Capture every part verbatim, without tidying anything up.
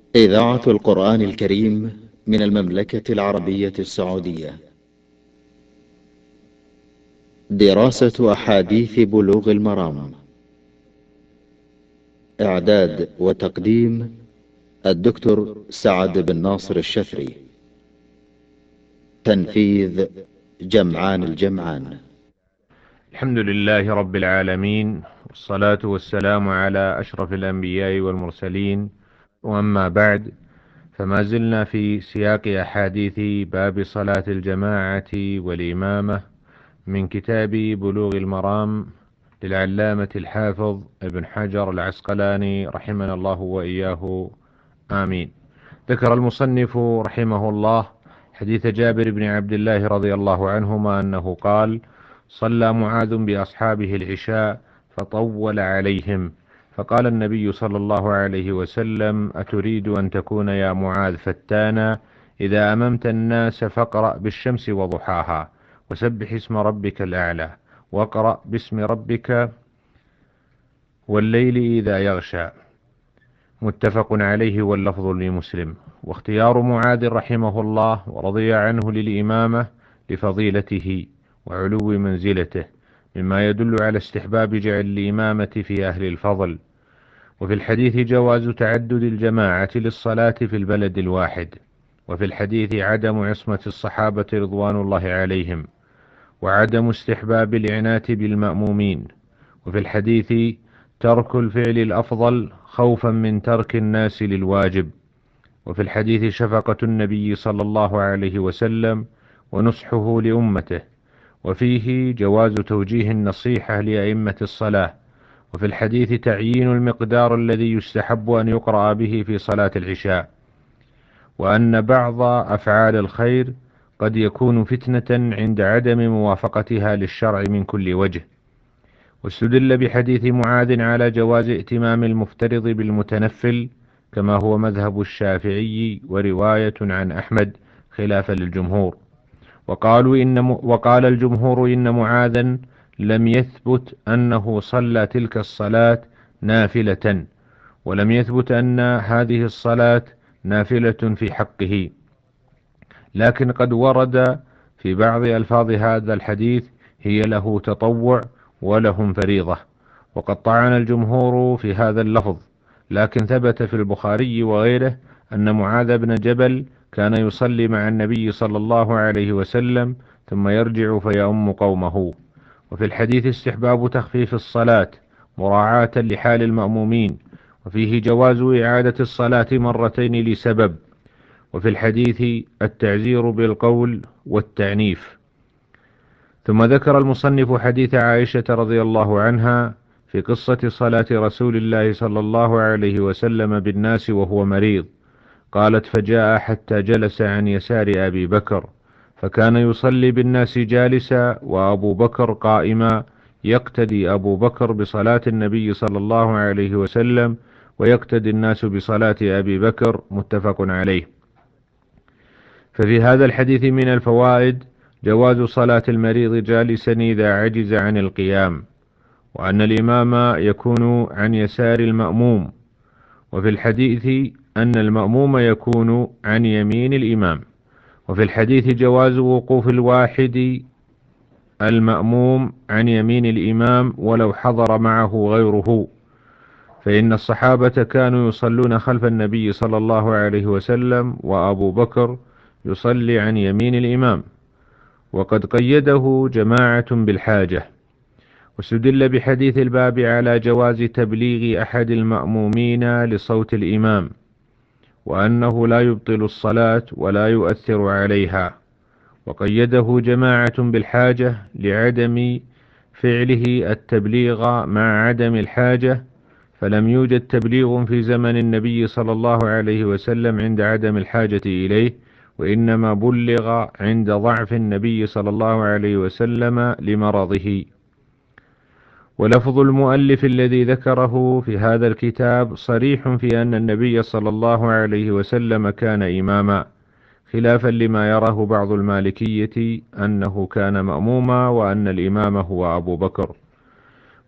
إذاعة القرآن الكريم من المملكة العربية السعودية. دراسة أحاديث بلوغ المرام. إعداد وتقديم الدكتور سعد بن ناصر الشثري. تنفيذ جمعان الجمعان. الحمد لله رب العالمين، والصلاة والسلام على أشرف الأنبياء والمرسلين، وأما بعد، فما زلنا في سياق أحاديث باب صلاة الجماعة والإمامة من كتاب بلوغ المرام للعلامة الحافظ ابن حجر العسقلاني رحمنا الله وإياه، آمين. ذكر المصنف رحمه الله حديث جابر بن عبد الله رضي الله عنهما أنه قال: صلى معاذ بأصحابه العشاء فطول عليهم، فقال النبي صلى الله عليه وسلم: أتريد أن تكون يا معاذ فتانا؟ إذا أممت الناس فاقرأ بالشمس وضحاها، وسبح اسم ربك الأعلى، واقرأ باسم ربك والليل إذا يغشى. متفق عليه واللفظ لمسلم. واختيار معاذ رحمه الله ورضي عنه للإمامة لفضيلته وعلو منزلته مما يدل على استحباب جعل الإمامة في أهل الفضل. وفي الحديث جواز تعدد الجماعة للصلاة في البلد الواحد، وفي الحديث عدم عصمة الصحابة رضوان الله عليهم، وعدم استحباب العنات بالمأمومين. وفي الحديث ترك الفعل الأفضل خوفا من ترك الناس للواجب. وفي الحديث شفقة النبي صلى الله عليه وسلم ونصحه لأمته. وفيه جواز توجيه النصيحة لأئمة الصلاة. وفي الحديث تعيين المقدار الذي يستحب أن يقرأ به في صلاة العشاء، وأن بعض أفعال الخير قد يكون فتنة عند عدم موافقتها للشرع من كل وجه. واستدل بحديث معاذ على جواز ائتمام المفترض بالمتنفل، كما هو مذهب الشافعي ورواية عن أحمد خلافا للجمهور. وقالوا إن م... وقال الجمهور إن معاذا لم يثبت أنه صلى تلك الصلاة نافلة، ولم يثبت أن هذه الصلاة نافلة في حقه، لكن قد ورد في بعض ألفاظ هذا الحديث هي له تطوع ولهم فريضة، وقد طعن الجمهور في هذا اللفظ، لكن ثبت في البخاري وغيره أن معاذ بن جبل كان يصلي مع النبي صلى الله عليه وسلم ثم يرجع فيؤم قومه. وفي الحديث استحباب تخفيف الصلاة مراعاة لحال المأمومين، وفيه جواز إعادة الصلاة مرتين لسبب. وفي الحديث التعزير بالقول والتعنيف. ثم ذكر المصنف حديث عائشة رضي الله عنها في قصة صلاة رسول الله صلى الله عليه وسلم بالناس وهو مريض. قالت: فجاء حتى جلس عن يسار أبي بكر، فكان يصلي بالناس جالسا وأبو بكر قائما، يقتدي أبو بكر بصلاة النبي صلى الله عليه وسلم، ويقتدي الناس بصلاة أبي بكر. متفق عليه. ففي هذا الحديث من الفوائد جواز صلاة المريض جالسا إذا عجز عن القيام، وأن الإمام يكون عن يسار المأموم. وفي الحديث أن المأموم يكون عن يمين الإمام. وفي الحديث جواز وقوف الواحد المأموم عن يمين الإمام ولو حضر معه غيره، فإن الصحابة كانوا يصلون خلف النبي صلى الله عليه وسلم، وأبو بكر يصلي عن يمين الإمام، وقد قيده جماعة بالحاجة. واستدل بحديث الباب على جواز تبليغ أحد المأمومين لصوت الإمام، وأنه لا يبطل الصلاة ولا يؤثر عليها، وقيده جماعة بالحاجة لعدم فعله التبليغ مع عدم الحاجة، فلم يوجد تبليغ في زمن النبي صلى الله عليه وسلم عند عدم الحاجة إليه، وإنما بلغ عند ضعف النبي صلى الله عليه وسلم لمرضه. ولفظ المؤلف الذي ذكره في هذا الكتاب صريح في أن النبي صلى الله عليه وسلم كان إماما، خلافا لما يراه بعض المالكية أنه كان مأموما وأن الإمام هو أبو بكر.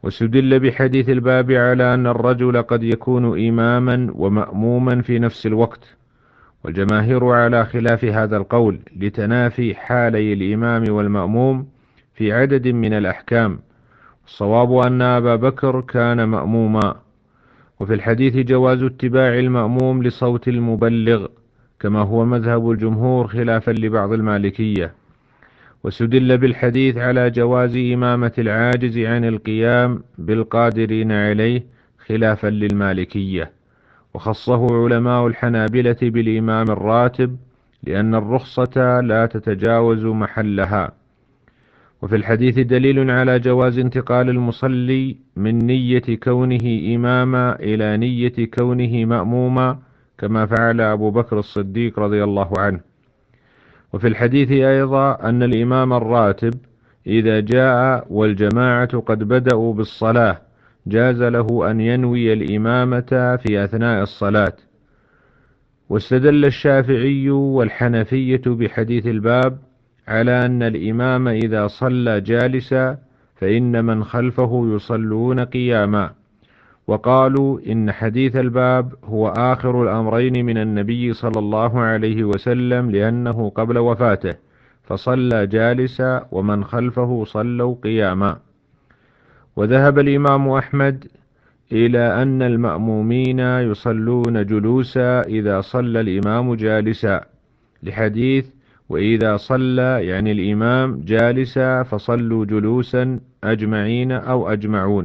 واستدل بحديث الباب على أن الرجل قد يكون إماما ومأموما في نفس الوقت، والجماهير على خلاف هذا القول لتنافي حالي الإمام والمأموم في عدد من الأحكام. الصواب أن أبا بكر كان مأموما. وفي الحديث جواز اتباع المأموم لصوت المبلغ كما هو مذهب الجمهور خلافا لبعض المالكية. واستدل بالحديث على جواز إمامة العاجز عن القيام بالقادرين عليه خلافا للمالكية. وخصه علماء الحنابلة بالإمام الراتب لأن الرخصة لا تتجاوز محلها. وفي الحديث دليل على جواز انتقال المصلي من نية كونه إماما إلى نية كونه مأموما كما فعل أبو بكر الصديق رضي الله عنه. وفي الحديث أيضا أن الإمام الراتب إذا جاء والجماعة قد بدأوا بالصلاة جاز له أن ينوي الإمامة في أثناء الصلاة. واستدل الشافعي والحنفية بحديث الباب على أن الإمام إذا صلى جالسا فإن من خلفه يصلون قياما، وقالوا إن حديث الباب هو آخر الأمرين من النبي صلى الله عليه وسلم لأنه قبل وفاته فصلى جالسا ومن خلفه صلوا قياما. وذهب الإمام أحمد إلى أن المأمومين يصلون جلوسا إذا صلى الإمام جالسا لحديث وإذا صلى يعني الإمام جالسا فصلوا جلوسا أجمعين أو أجمعون.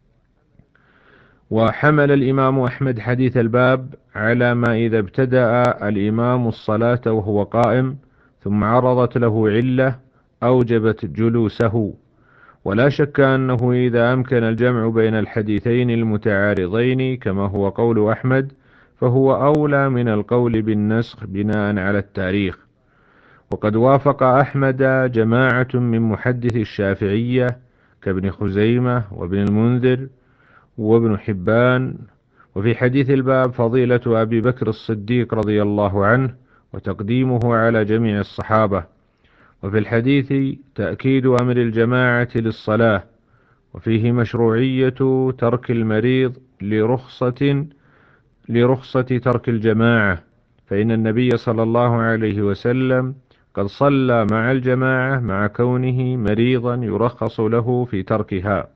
وحمل الإمام أحمد حديث الباب على ما إذا ابتدأ الإمام الصلاة وهو قائم ثم عرضت له علة أوجبت جلوسه. ولا شك أنه إذا أمكن الجمع بين الحديثين المتعارضين كما هو قول أحمد فهو أولى من القول بالنسخ بناء على التاريخ. وقد وافق أحمد جماعة من محدث الشافعية كابن خزيمة وابن المنذر وابن حبان. وفي حديث الباب فضيلة أبي بكر الصديق رضي الله عنه وتقديمه على جميع الصحابة. وفي الحديث تأكيد أمر الجماعة للصلاة، وفيه مشروعية ترك المريض لرخصة لرخصة ترك الجماعة، فإن النبي صلى الله عليه وسلم قد صلى مع الجماعة مع كونه مريضا يرخص له في تركها.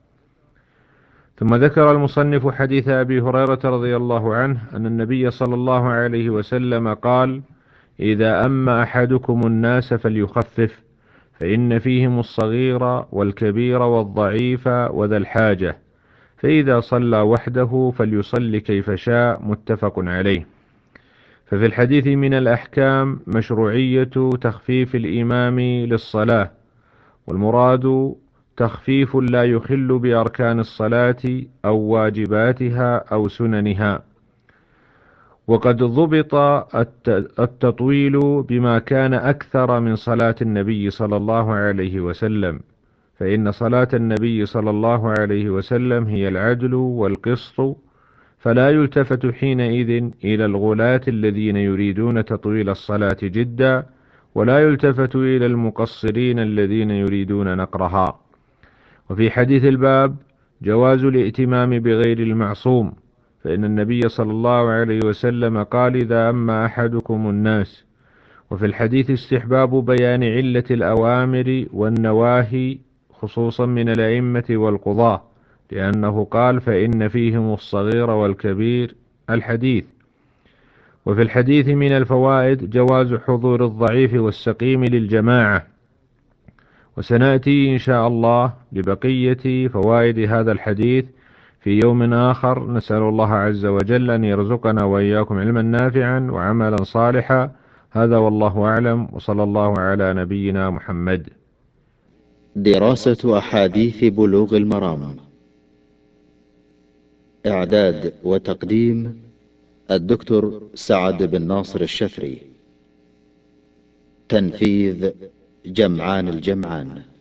ثم ذكر المصنف حديث أبي هريرة رضي الله عنه أن النبي صلى الله عليه وسلم قال: إذا أما أحدكم الناس فليخفف، فإن فيهم الصغير والكبير والضعيف وذا الحاجة، فإذا صلى وحده فليصلي كيف شاء. متفق عليه. ففي الحديث من الأحكام مشروعية تخفيف الإمام للصلاة، والمراد تخفيف لا يخل بأركان الصلاة أو واجباتها أو سننها. وقد ضبط التطويل بما كان أكثر من صلاة النبي صلى الله عليه وسلم، فإن صلاة النبي صلى الله عليه وسلم هي العدل والقسط، فلا يلتفت حينئذ إلى الغلاة الذين يريدون تطويل الصلاة جدا، ولا يلتفت إلى المقصرين الذين يريدون نقرها. وفي حديث الباب جواز الائتمام بغير المعصوم، فإن النبي صلى الله عليه وسلم قال: إذا أما أحدكم الناس. وفي الحديث استحباب بيان علة الأوامر والنواهي خصوصا من الأئمة والقضاة، لأنه قال: فإن فيهم الصغير والكبير الحديث. وفي الحديث من الفوائد جواز حضور الضعيف والسقيم للجماعة، وسنأتي إن شاء الله لبقية فوائد هذا الحديث في يوم آخر. نسأل الله عز وجل أن يرزقنا وإياكم علما نافعا وعملا صالحا. هذا والله أعلم، وصلى الله على نبينا محمد. دراسة أحاديث بلوغ المرام. إعداد وتقديم الدكتور سعد بن ناصر الشفري. تنفيذ جمعان الجمعان.